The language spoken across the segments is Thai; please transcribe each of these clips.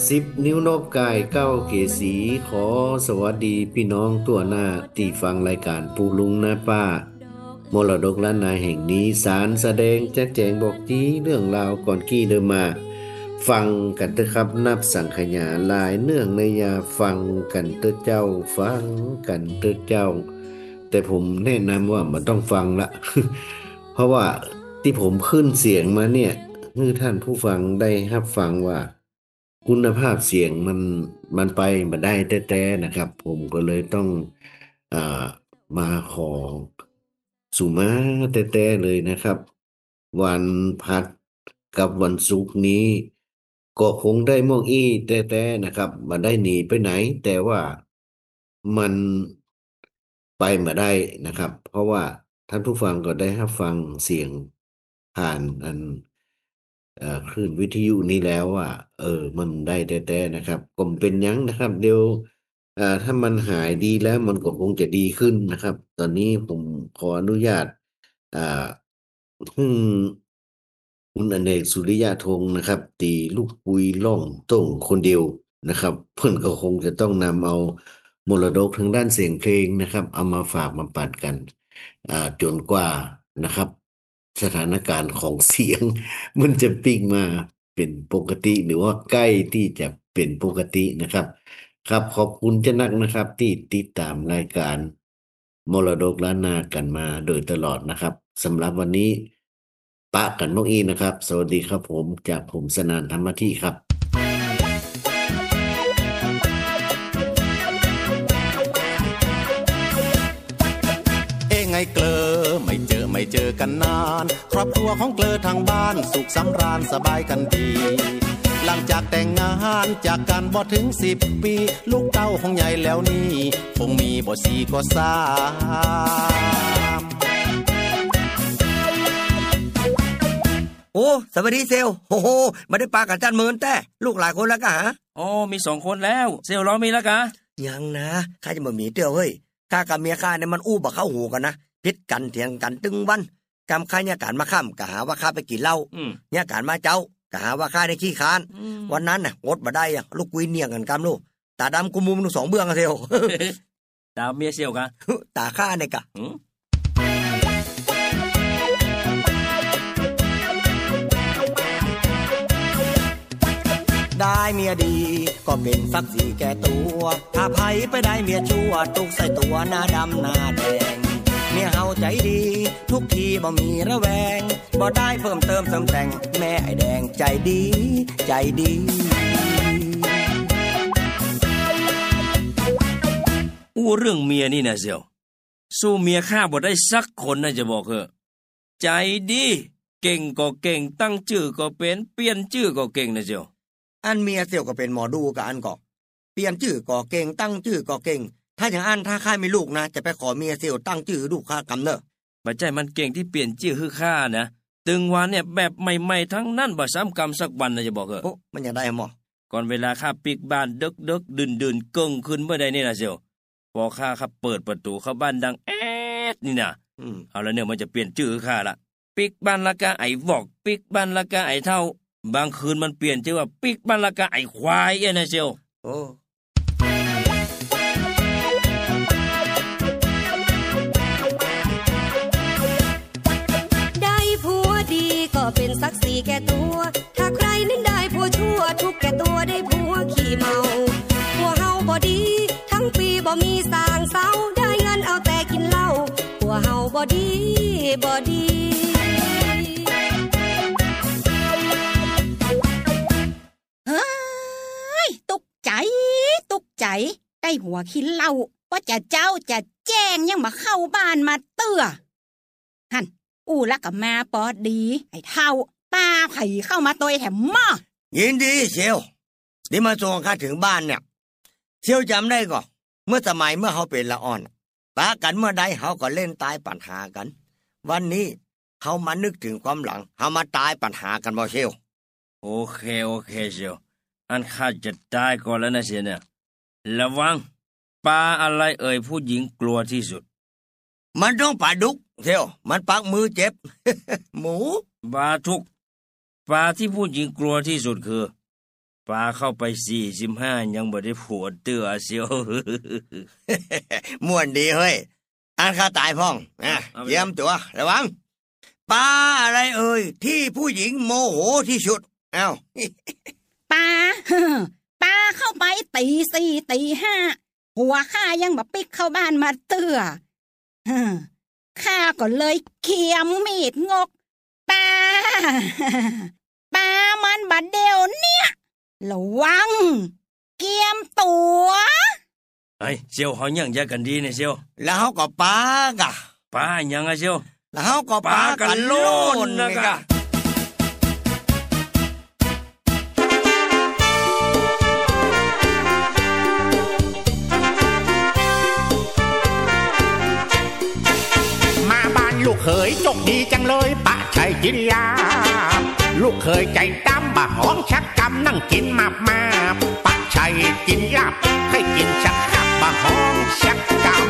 10 นิ้วนกกาย9 เกษีขอสวัสดีพี่น้องตัวหน้าที่ฟังรายการปูลุงนะป้ามรดกล้านนาแห่งนี้สารแสดงแจกแจงบอกจี้เรื่องราวก่อนกี้เดิมมาฟังกันเถอะครับนับสังขยาหลายเนื่องในยาฟังกันเถอะเจ้าฟังกันเถอะเจ้าแต่ผมแนะนำว่ามันต้องฟังละเพราะว่าที่ผมขึ้นเสียงมาเนี่ยคือท่านผู้ฟังได้รับฟังว่า คุณภาพเสียงมันไปมาได้แต้ๆนะครับผมก็เลยต้องอ่ามาขอสุมาแต้ๆเลยนะครับวันพัดกับวันศุกร์นี้ก็คงได้มองอี้แต้ๆนะครับมาได้หนีไปไหนแต่ว่ามันไปมาได้นะครับเพราะว่าท่านผู้ฟังก็ได้รับฟังเสียงผ่านคลื่นวิทยุนี้แล้วว่ามันได้แต่นะครับก็เป็นหยังนะครับเดี๋ยวถ้ามันหายดีแล้วมันก็คงจะดีขึ้นนะครับตอนนี้ผมขออนุญาตอ่าอืมคุณอเนกสุริยะธงนะครับตีลูกปุยล่องต้งคนเดียวนะครับเพื่อนก็คงจะต้องนำเอามรดกทางด้านเสียงเพลงนะครับเอามาฝากมาปัดกันจนกว่านะครับสถานการณ์ของเสียง มันจะปิ้งมาเป็นปกติหรือว่าใกล้ที่จะเป็นปกตินะครับครับขอบคุณเจ้านักนะครับที่ติดตามรายการมรดกล้านนากันมาโดยตลอดนะครับสำหรับวันนี้ปะกันนกอีนะครับสวัสดีครับผมจากผมสนานธรรมธิครับไงเกลอไม่เจอกันนานครอบครัวของเกลอทางบ้านสุขสำราญสบายกันดีหลังจากแต่งงานจากกันบ่ถึง10 ปีลูกเต้าของใหญ่แล้วนี่คงมีบ่สี่ก็3 โอ้สวัสดีเซลโอ้โหไม่ได้ปากับจันเมินแต่ลูกหลายคนแล้วกะฮะอ๋อมี2 คนแล้วเซลล์เรามีแล้วกะยังนะข้าจะมามีเตี้ยวเฮ้ยข้ากับเมียข้าเนี่ยมันอู้บ่เข้าหูกันนะพิษกันเถียงกันตึงวันกำข้าเนี่ยการมาค่ำกะหาว่าข้าไปกินเหล้าเนี่ยการมาเจ้ากะหาว่าข้าได้ขี้ค้านวันนั้นน่ะอดบ่ได้อ่ะลูกกุยเนียงกันกำลูกตาดำกุมมุมทั้ง2 เบื้องอะเซลตามเมียเซลล์กะตาข้าเนี่ยกะได้เมียดีก็เป็นศักดิ์ศรีแก่ตัวถ้าไผไปได้เมียชั่วตุกใส่ตัวหน้าดำหน้าแดงเมียเฮาใจดีทุกทีบ่มีระแวงบ่ได้เพิ่มเติมเสริมแต่งแม่ไอ้แดงใจดีใจดีอู้เรื่องเมียนี่นะเซลล์สู้เมียข้าบ่ได้สักคนนะจะบอกเถอะใจดีเก่งก็เก่งตั้งชื่อก็เป็นเปลี่ยนชื่อก็เก่งนะเซลล์อันเมียเสี่ยวก็เป็นหมอดูกับอันก็เปลี่ยนชื่อก็เก่งตั้งชื่อก็เก่งถ้าอย่างอันถ้าข้ามีลูกนะจะไปขอเมียเสี่ยวตั้งชื่อลูกข้ากำเนอะบ่ใจมันเก่งที่เปลี่ยนชื่อคือข้านะตึงวันเนี่ยแบบใหม่ๆทั้งนั้นบ่ซ้ำกรรมสักวันนะจะบอกเถอะโอ้มันยังได้หมอก่อนเวลาข้าปิกบ้านดึกๆดื่นๆเกิ้งขึ้นเมื่อใดนี่นะเซลล์พอข้าเปิดประตูเข้าบ้านดังแอดนี่นะเอาแล้วเนี่ยมันจะเปลี่ยนชื่อข้าละปิกบ้านละกะไอ้วอกปิกบ้านละกะไอ้เท่าบางคืนมันเปลี่ยนชื่อว่าปิกบ้านละกะไอ้ควายเอ้นะเซลโอ้ได้ผัวดีก็เป็นศักดิ์ศรีแก่ตัวถ้าใครนั้นได้ผัวชั่วทุกแก่ตัวได้ผัวขี้เมาผัวเฮาบ่ดีทั้งปีบ่มีสร้างเสาได้เงินเอาแต่กินเหล้าผัวเฮาบ่ดีบ่ดีตุกใจได้หัวขี้เหล้าว่าจะเจ้าจะแจ้งยังมาเข้าบ้านมาเตื้อหั่นอู้ละกับมาปอดีไอ้เท่าตาไผ่เข้ามาตัวแถมหม้อยินดีเชียวนี่มาส่งข้าถึงบ้านเนี่ยเชียวจำได้ก่อนเมื่อสมัยเมื่อเขาเป็นละอ่อนปากันเมื่อใดเขาก็เล่นตายปัญหากันวันนี้เขามานึกถึงความหลังเขามาตายปัญหากันบ่เชียวโอเคเชียวอันข้าจะตายก่อนแล้วนะเสียเนี่ยระวังปลาอะไรผู้หญิงกลัวที่สุดมันต้องปลาดุกเชียวมันปักมือเจ็บ หมูปลาทุกปลาที่ผู้หญิงกลัวที่สุดคือป้าเข้าไป45ยังบ่ได้ผัวเตื้อเสียวม่วนดีเฮ้ยอ่านข้าตายพ่องเยี่ยมตัวระวังปลาอะไรเอ่ยที่ผู้หญิงโมโหที่สุดเอ้าปลา ปลาเข้าไปตี 4 ตี 5หัวข้ายังมาปิกเข้าบ้านมาเตื้อข้าก็เลยเขี่ยมีดงกปลา ปลามันบัดเดียวเนี่ยระวังเกียมตัวไอ้เซียวเขายังแยกกันดีเนี่ยเซียวแล้วเขาก็ปากะปายังอะเซียวแล้วเขาก็ปากันโลนนะกะมาบ้านลูกเขยจกดีจังเลยปะชัยกินลาบลูกเขยใจดำบะห้องชักกำนั่งกินมาปะชัยกินลาบให้กินชักกับบะห้องชักกำ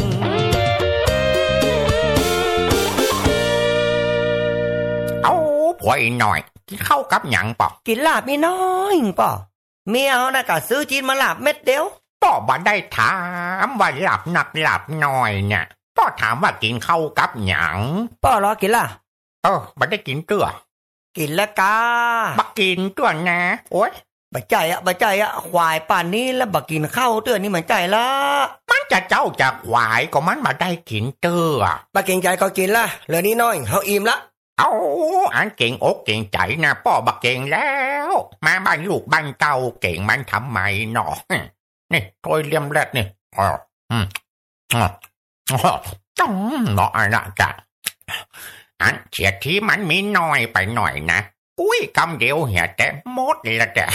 เอาพวยหน่อยกินข้าวกับหยังปะกินลาบมีน้อยปะเมียเขาน่ะก็ซื้อจีนมาลาบเม็ดเดียวป้อบ่ได้ถามว่าหลับหนักหลับหน่อยเนี่ยป้อถามว่ากินข้าวกับหยังป้อรอกินล่ะบ่ได้กินเตื้อกินแล้วกาบักกินตัวนะโอ๊ยบักใจอะควายป่านนี้แล้วบักกินข้าวเตื้อนี่เหมือนใจละมันจะเจ้าจะควายก็มันมาได้กินเตื้อบักเก่งใจก็กินละเหลือนี้น้อยเฮาอิ่มละเอาอันเก่งอกเก่งใจนะป้อบักเก่งแล้วมาบ้านลูกบ้านเก่าเก่งมันทำไมหนอนี่โอยเลี่ยมแรดนี่จ้องหนอนะจ๊ะอันเฉียดที่มันมีน้อยไปหน่อยนะอุ้ยคำเดียวเหี่ยแต่หมดเลยละแต่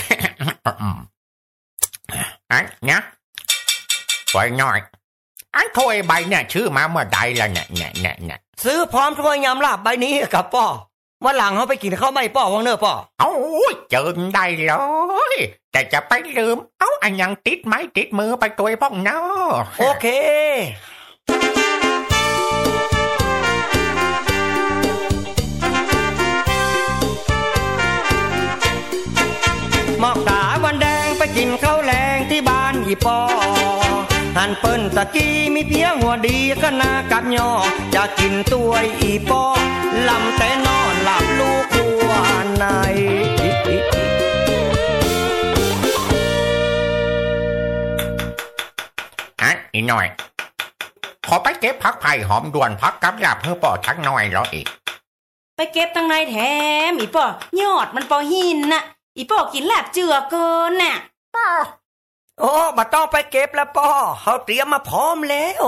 อันเนี่ยปล่อยหน่อยอันถ้วยใบเนี่ยชื่อมาเมื่อใดละเนี่ยซื้อพร้อมถ้วยยำลาบใบนี้กับป้อวันหลังเขาไปกินข้าวไม่ป้อวังเนอป้อเอาเจิมได้เลยแต่จะไปลืมเอาอันยังติดไม้ติดมือไปตัวพ่องเนาะโอเคหมอกตาวันแดงไปกินข้าวแรงที่บ้านอีปอหันเปิ้นตะกี้มีเพียงหัวดีก็นากับย่อจะกินตัวอีปอลำแต่นอนหลับลูกหัวในอีหน่อยขอไปเก็บพักไผ่หอมด่วนพักกับหลับเพื่อปอทักหน่อยแล้วอีกไปเก็บทางในแถมอีปอยอดมันปอหินน่ะอีปอกินลาบเจือเกินน่ะโอ้บ่ต้องไปเก็บแล้วป้อเขาเตรียมมาพร้อมแล้ว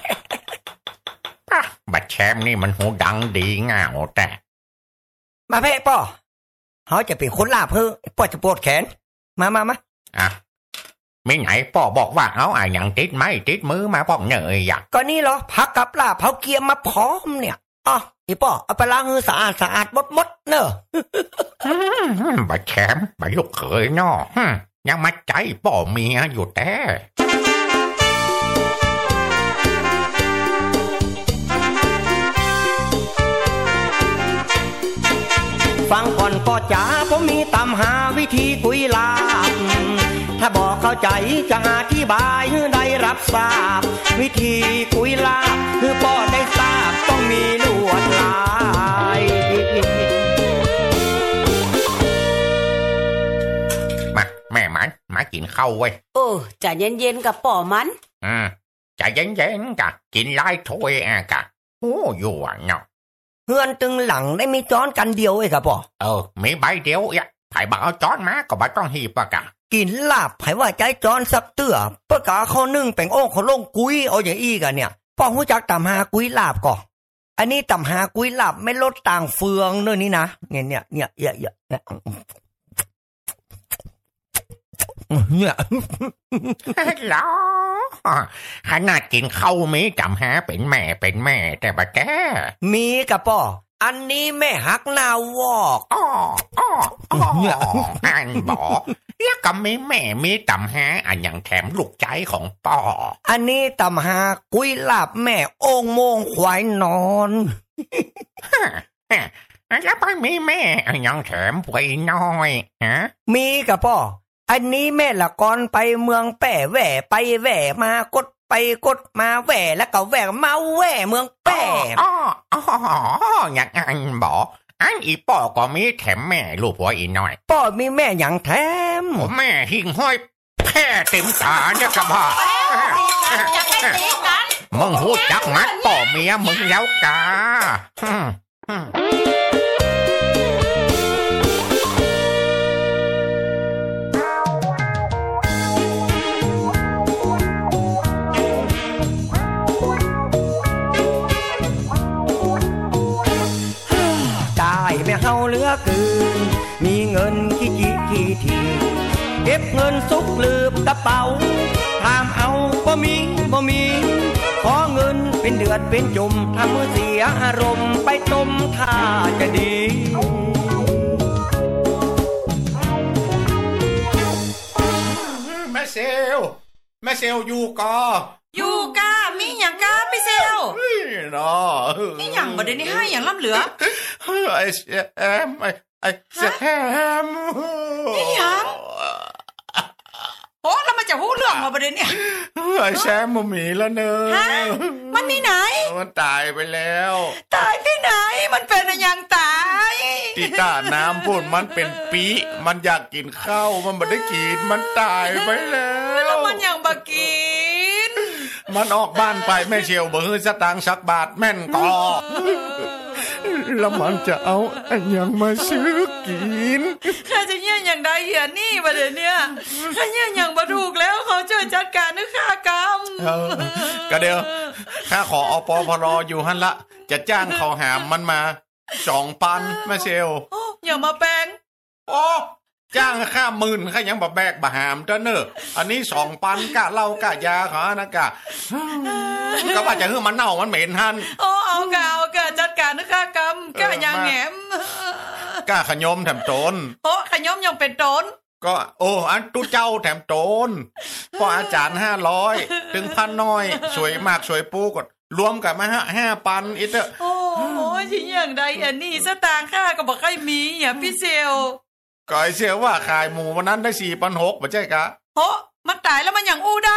บัดแชมนี่มันหูดังดีง่าแต่มาเพ่ป้อเขาจะเป็นคนลาบเพื่อป้อจะปวดแขนมาไม่ไหนป้อบอกว่าเอาอย่างติดไม้ติดมือมาป้องเนยอยากก็นี่เหรอพักกับลาบเขาเกียมมาพร้อมเนี่ยอีป้อเอาไปล้างมือสะอาดหมดเนอะบัดแชมบัดลูกเขยเนาะยังมาใจป้อเมียอยู่แต่ฟังก่อนป้อจ๋าผมมีตำหาวิธีกุยลาบถ้าบอกเข้าใจจะอธิบายให้ได้รับทราบวิธีกุยลาบคือป้อได้ทราบต้องมีลวดลายมาแม่มันมากินข้าวเว้ยใจเย็นๆกับป้อมันใจเย็นๆกะกินหลายถ้วยกะโอ้อยู่เนาะเฮือนตึงหลังได้มีจ้อนกันเดียวครับป้อมีใบเดียวไผ่บักเอาจ้อนมาก็บ่ต้องหีบปะกะกินลาบไผว่าใจจ้อนสักเตื้อปะกะเขานึ่งแป้งโอ่งเขาลงกุยเอาอย่างอี้กันเนี่ยป้อฮู้จักตำหากุยลาบก่ออันนี้ตำหากุยลาบไม่ลดต่างเฟืองเด้อนี่นะเนี่ยล้อขนาดกินข้าวมีจำหาเป็นแม่แต่บะแกมีกะป้ออันนี้แม่หักนาวอกอันบอกแล้วก็มีแม่มีตำหาอันอย่างแถมลูกใจของป้ออันนี้ตำหากุยลาบแม่โอ่งโมงควายนอนแล้วไปมีแม่อันอย่างแถมไว้น้อยมีกะป้ออันนี้แม่ละกรไปเมืองแป่แหว่ไปแหว่มากดไปกดมาแหว่แล้วก็แหว่มาแหว่เมืองแป่อย่างนั้นบอกอันอีป่อก็มีแถมแม่ลูกหัวอีน้อยป่อมีแม่อย่างแถมแม่หิ่งห้อยแพ้เต็มตาเนี่ยกะบ่มึงหูจักมัดป่อเมียมึงแล้วกาไม่เฮาเหลือเกินมีเงินกี่ทีเก็บเงินซุกลืบกระเป๋าถามเอาบ่มีขอเงินเป็นเดือดเป็นจุ่มทำมือเสียอารมณ์ไปต้มท่าจะดีแม่เซลอยู่กอมีหยังกาพี่เซลเนาะนี่หยังบ่ได้นี่ให้หยังล้ำเหลือไอ้แซมนี่หยังโอ้แล้วมันจะฮู้เรื่องมาบ่ได้เนี่ยไอ้แซมบ่มีแล้วเนอะมันมีไหนมันตายไปแล้วตายที่ไหนมันเป็นอะไรยังตายที่ต้าน้ำพูดมันเป็นปีมันอยากกินข้าวมันบ่ได้กินมันตายไปแล้วมันยังบ่กินมันออกบ้านไปแม่เชียวบ่ฮื้อสตางค์สักบาทแม่นกอแล้วมันจะเอาอันยังมาซื้อกินข้าจะเยี่ยงอย่างใดเหี้ยนี่ประเดี๋ยวนี้ข้าเยี่ยงอย่างบ่ถูกแล้วเขาช่วยจัดการนึกค่ากรรมก็เดี๋ยวข้าขออปพรอยู่หั่นละจะจ้างเขาหามมันมา2,000แม่เชียวอย่ามาแปลงโอ้จ้างค่า10,000ข้ายังบ่แบกบ่หามเด้อเนอะอันนี้2,000กะเหล้ากะยาเขานะกะก็ว่าจะฮื้อมันเน่ามันเหม็นหั่นเอากะจัดการนึกค่ากรรมกะยางแหมกะขยมแถมโจรขยมยังเป็นโจรก็อันตู้เจ้าแถมโจรพออาจารย์500ถึง1,000น้อยสวยมากสวยปูก็รวมกันมา5,000อีกเด้อโอ้ยสิอย่างใดอันนี้สตางค์ข้าก็บ่ค่อยมีหยังพี่เซลก็ไอ้เสียว่าขายหมูวันนั้นได้ 4,600 บ่ใช่กะมันตายแล้วมันยังอู้ได้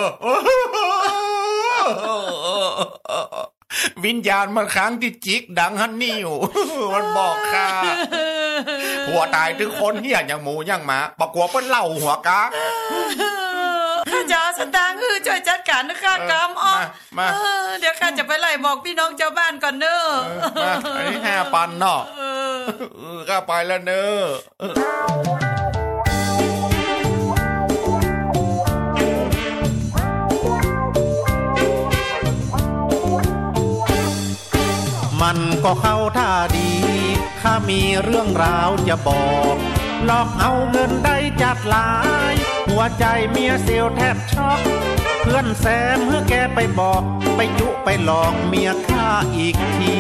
วิญญาณมันค้างที่จิกดังฮันนี่อยู่มันบอกข้าหัวตายถึงคนเหี้ยอย่างหมูอย่างหมาปะกัวเปิ้นเล่าหัวกะข้าจะสตางค์ช่วยจัดการค่ากรรมมาเดี๋ยวข้าจะไปไล่บอกพี่น้องชาวบ้านก่อนเด้อมาอันนี้5,000เนาะข้าไปแล้วเด้อมันก็เข้าท่าดีข้ามีเรื่องราวจะบอกหลอกเอาเงินได้จัดหลายหัวใจเมียเสียวแทบช็อกเพื่อนแซมเมื่อแกไปบอกไปยุไปหลอกเมียข้าอีกที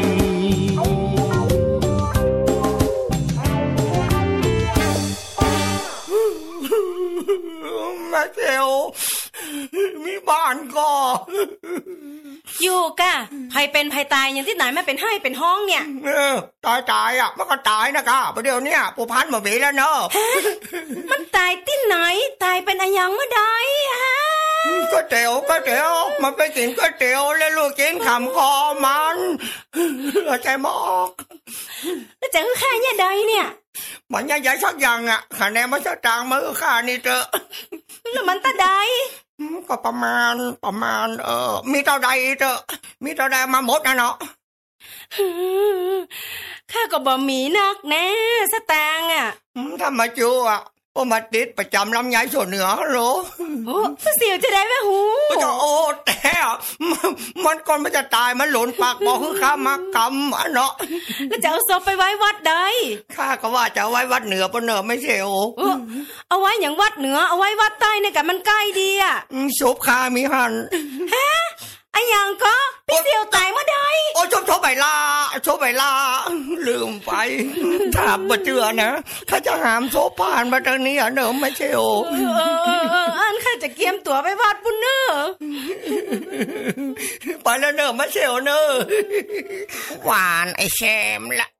แม่เสียวมีบ้านก็อยู่กะไผเป็นไผตายอย่างที่ไหนไม่เป็นให้เป็นห้องเนี่ยตายอ่ะมันก็ตายนะกะประเดี๋ยวเนี้ยผู้พันมาบีแล้วเนอะมันตายที่ไหนตายเป็นอะไรยังเมื่อใดฮะก็เตี๋ยวมันไปกินก็เตี๋ยวแล้วลูกกินขำคอมันใจมอกแล้วจะฆ่าเนี่ยใดเนี่ยมันใหญ่สักอย่างอ่ะคะแนนมันจะจางมือข้านี่เถอะแล้วมันตาใดก็ประมาณมีเท่าใดเถอะมีเท่าใดมาหมดนะเนาะข้าก็บ่มีนักแน่สตางค์อ่ะถ้ามาจูอ่ะมาติดประจำลำไยส่วนเหนือหรอเสียวจะได้ไหมหูแต่มันก่อนมันจะตายมันหล่นปากบอกคือข้ามากรรมเนาะแล้วจะเอาศพไปไว้วัดใดข้าก็ว่าจะไว้วัดเหนือปะเนอะไม่เสียวเอาไว้อย่างวัดเหนือเอาไว้วัดใต้เนี่ยกันมันใกล้ดีอ่ะศพข้ามีหันฮะไอ้ยังก็พี่เสียวตายเมื่อใดชบไปลาลืมไปถ้าบ่เชื่อนะข้าจะหามโซผ่านมาทางนี้เนอะไม่ใช่อันข้าจะเกียมตั๋วไปวัดปุ่นเนอะไปแล้วเนอะไม่ใช่เนอะหวานไอ้แชมละ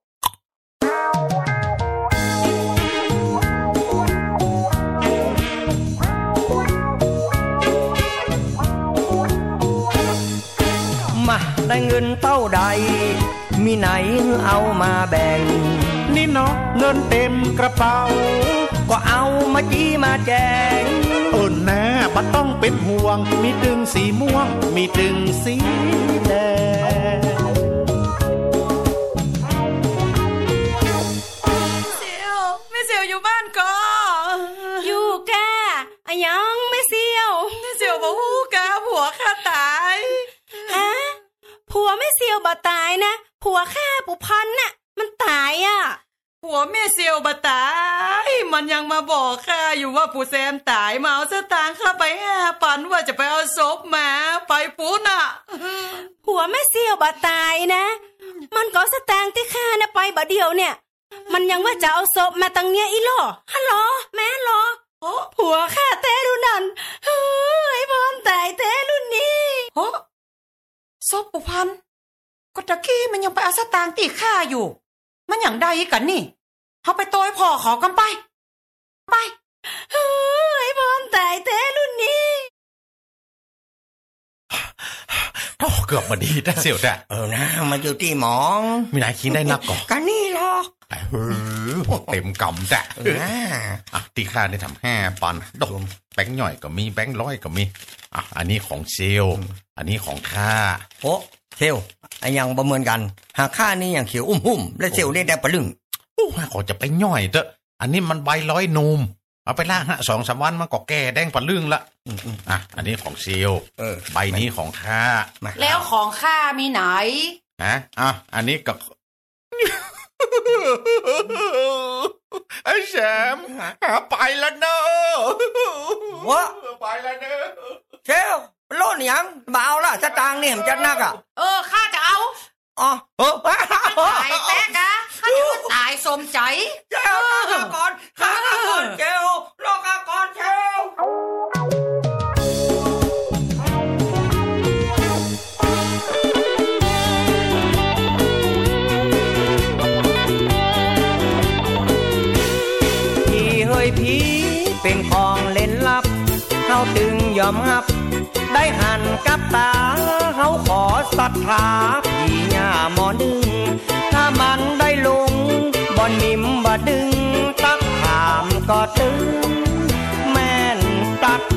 ได้เงินเท่าใดมีไหนเอามาแบ่งนี่เนาะเงินเต็มกระเป๋าก็เอามาจี้มาแจงแน่บ่ต้องเป็นห่วงมีตึงสีม่วงมีตึงสีแดงไม่เสียวอยู่บ้านก็อยู่แกอะยังไม่เสียวไม่เสียวบ่ฮู้กะผัวข้าตายฮะผัวไม่เสียวบ่ตายนะผัวข้าปุพันน่ะมันตายอ่ะผัวแม่เสียวบ่ตายมันยังมาบอกข้าอยู่ว่าปู่แซมตายมาเอาสตางค์ข้าไป5 ปันว่าจะไปเอาศพมาไปปูน่ะผัวแม่เสียวบ่ตายนะมันก็สตางค์ที่ข้าน่ะไปบ่เดียวเนี่ยมันยังว่าจะเอาศพมาตั้งเนี้ยอีหล่อฮัลโหลแม่หรอผัวข้าแท้รุ่นนั้นไอ้พรตายแท้รุ่นนี้ศพปู่พันก็ตะกี้มันยังไปเอาสตางค์ตีข้าอยู่มันอย่างใดกันนี่เขาไปโต้ยพ่อขอกันไปไอ้พรตายแท้รุ่นนี้เกือบมาดีแต่เสียวแต่นะมาอยู่ที่หมองมีนายคิดได้นักก่อนกันนี่หรอกเต็มกำแต่ตีค่าได้ทำ5 ปันดอกแบงค์หน่อยก็มีแบงค์100ก็มีอันนี้ของเซลอันนี้ของข้าเซลไอ้ยังประเมินกันหากข้านี่อย่างเขียวหุ้มและเซลได้ปะลึงขอจะไปย่อยเถอะอันนี้มันใบ100 นูมเอาไปล่าง2-3 วันมันก็แก่แดงปะลึงละอันนี้ของเซลใบนี้ของข้าแล้วของข้ามีไหนอันนี้ก็ไอ้แชมไปแล้วเนอะไปแล้วเนอะเชลโลดยังมาเอาละสตางค์นี่มันจะนักข้าจะเอาตายแตกะข้าจะตายสมใจเชลข้าก่อนเชลโลกข้าก่อนเชลพี่เป็นของเล่นลับเขาตึงยอมรับได้หันกับตาเขาขอศรัทธาพี่ย่าหมอนึงถ้ามันได้ลงบ่นิ่มบ่ดึงตักถามก็ตึงแม่นตัก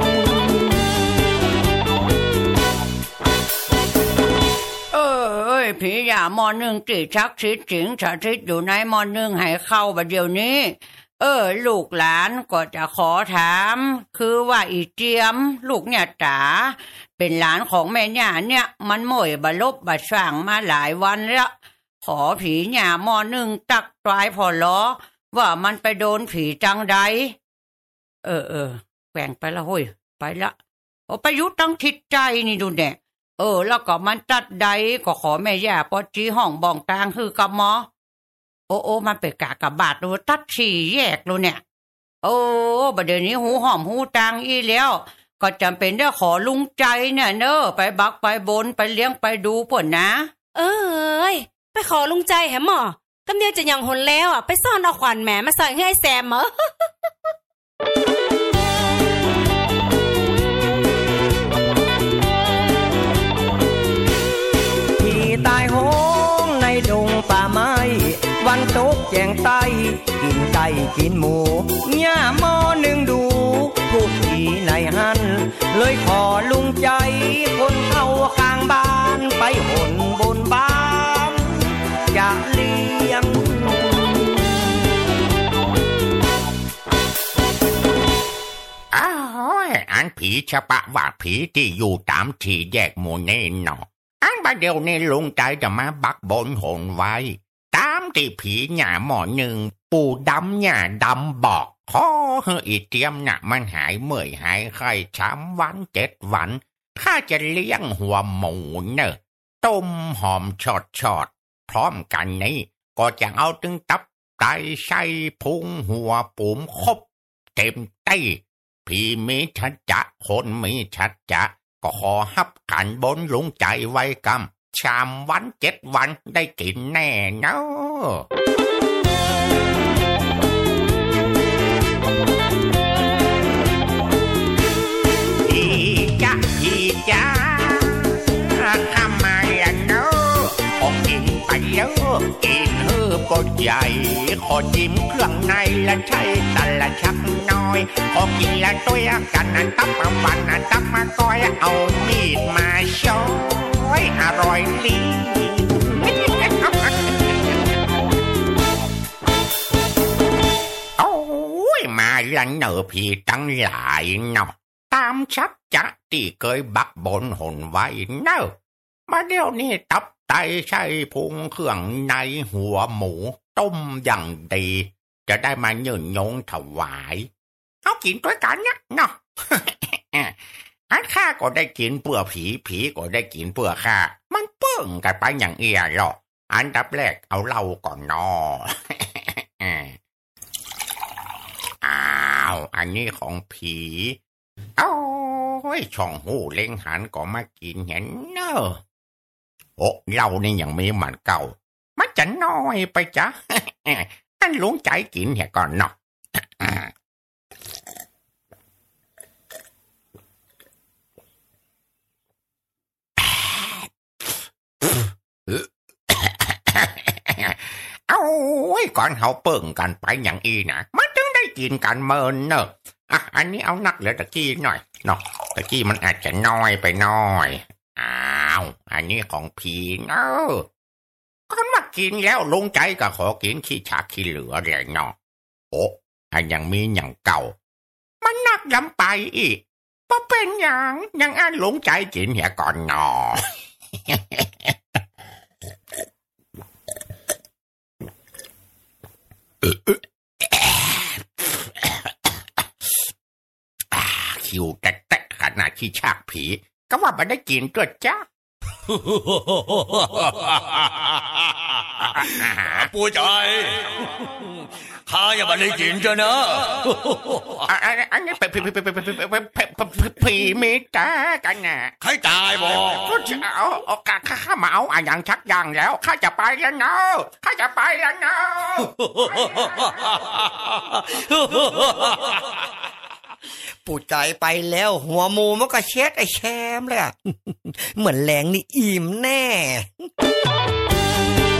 ผีย่าหมอนึงที่ชักชิดสิงสถิตอยู่ในหมอนึงให้เข้าบัดเดี๋ยวนี้ลูกหลานก็จะขอถามคือว่าอีเจียมลูกเนี่ยจ๋าเป็นหลานของแม่ย่าเนี่ยมันหม่อยบะลบบะช่างมาหลายวันแล้วขอผีย่าหมอนึงตักตายพอล้อว่ามันไปโดนผีจังใดแกว่งไปละเฮ้ยไปละไปยุตั้งทิศใจนี่ดูเนี่ยแล้วก็มันตัดใดก็ขอแม่ย่าปอจีห้องบ่องตางคือกับหมอมันไปกะกับบาดดูตัดฉี่แยกดูเนี่ยบัดเดี๋ยวนี้หูหอมหูตังอีแล้วก็จำเป็นได้ขอลุงใจเนี่ยไปบักไปบนไปเลี้ยงไปดูป่นนะไปขอลุงใจแหมหมอกำเดียวจะยังหนแล้วไปซ่อนเอาขวัญแหมมาใส่ให้แซมเหรอที่ตายโหงในดงป่าไม้วันตกแจงไตกินไก่กินหมูย่าหม้อนึงดูทุกทีในหันเลยขอลุงใจคนเข้าข้างบ้านไปหนบนบ้านจะเลี้ยงอันผีชะปะว่าผีที่อยู่ตามที่แยกหมู่เน่นออันบาเดียวนี่ลุงใจจะมาบักบนหนไว้ตามที่ผีหญ่าหมอหนึ่งปู่ดำหญ่าดำบอกขอให้อีเตรียมน่ะมันหายเมื่อยหายไข้3 วัน 7 วันข้าจะเลี้ยงหัวหมูเนอะต้มหอมชอดพร้อมกันนี้ก็จะเอาตึงตับไตไส้พุงหัวปุ๋มครบเต็มตี้ผีมีชัดจะคนมีชัดจะก็ขอฮับกันบนลุงใจไว้กำ3 วัน 7 วันได้กินแน่เนาะอีจ๊ะทำไมล่ะกินปดใหญ่ขอจิ้มเครื่องในและใช้ตันละชักน้อยขอกินละตัวกันตับมาฟันตับมาก้อยเอามีดมาช้อยอร่อยดีโอ้ยมาลันเนอพี่ตั้งหลายเนาะตามชักจะที่เคยบักบนหนไว้เนอะมาเดี๋ยวนี้ตับไตใช่พุงเครื่องในหัวหมูต้มอย่างดีจะได้มายืนยงถวายเอากินด้วยกันเนี่ยเนาะ อันข้าก็ได้กินเปื่อผีก็ได้กินเปื่อข้ามันเปิ้งกันไปอย่างเอียหรออันดับแรกเอาเหล้าก่อนเนาะ อ้าวอันนี้ของผีโอ้ยช่องหูเล็งหันก็มากินเห็นเนอะโอ้เรานี่ยังมีมันเก่ามันจะน้อยไปจ้ะ อันลุงใจกินเห็นก่อนเนาะ เอาไว้ก่อนเขาเปิ่งกันไปอย่างอีนะมันถึงได้กินกันเมินเนอะอ่ะอันนี้เอานักเหลือตะกี้หน่อยเนาะตะกี้มันอาจจะน้อยไปน้อยอ้าวอันนี้ของผีเนอะก่อนมากินแล้วลุงใจก็ขอกินขี้ฉากขี้เหลือเลยเนาะโอ้อันยังมีอย่างเก่ามันนักลำไปอีกเพราะเป็นอย่างอันลุงใจกินเหี่ยก่อนเนาะ คิวแตะขนาดขี้ฉากผีก็ว่ามันได้กินตัวจ้าปูใจข้าอย่ามาได้กินจ้ะนะอันนี้ผีมีตากันน่ะใครตายบ่ก็จะเอาข้ามาเอาอันอย่างชักอย่างแล้วข้าจะไปแล้วเนาะข้าจะไปแล้วเนาะปู่ใจไปแล้วหัวหมูมันก็เช็ดไอ้แชมเลยอะ เหมือนแรงนี่อิ่มแน่